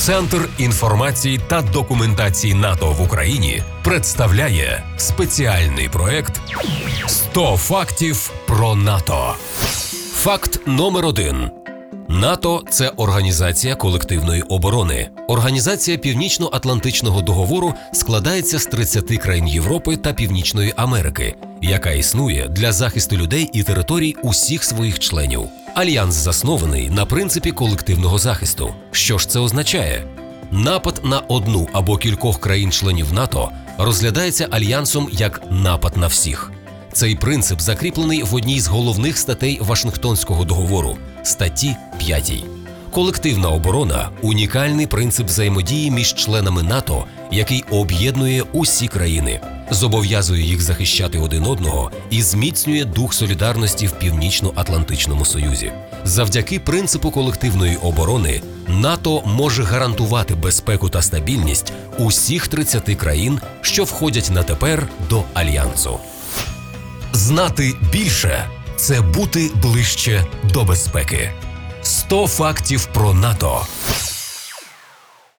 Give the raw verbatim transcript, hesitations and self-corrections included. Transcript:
Центр інформації та документації НАТО в Україні представляє спеціальний проект «сто фактів про НАТО». Факт номер один. НАТО – це Організація колективної оборони. Організація Північно-Атлантичного договору складається з тридцяти країн Європи та Північної Америки, яка існує для захисту людей і територій усіх своїх членів. Альянс заснований на принципі колективного захисту. Що ж це означає? Напад на одну або кількох країн-членів НАТО розглядається Альянсом як напад на всіх. Цей принцип закріплений в одній з головних статей Вашингтонського договору – статті п'ятій. Колективна оборона – унікальний принцип взаємодії між членами НАТО, який об'єднує усі країни, зобов'язує їх захищати один одного і зміцнює дух солідарності в Північно-Атлантичному Союзі. Завдяки принципу колективної оборони НАТО може гарантувати безпеку та стабільність усіх тридцяти країн, що входять на тепер до Альянсу. Знати більше – це бути ближче до безпеки. сто фактів про НАТО.